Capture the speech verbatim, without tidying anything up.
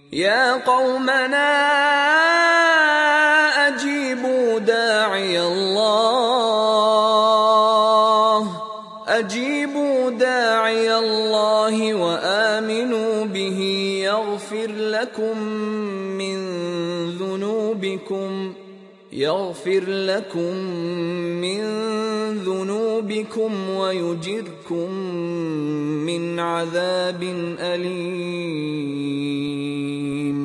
يا قومنا أجيبوا داعي الله أجيبوا داعي الله وآمنوا به يغفر لكم من ذنوبكم يغفر لكم من ذنوبكم ويجركم من عذاب أليم.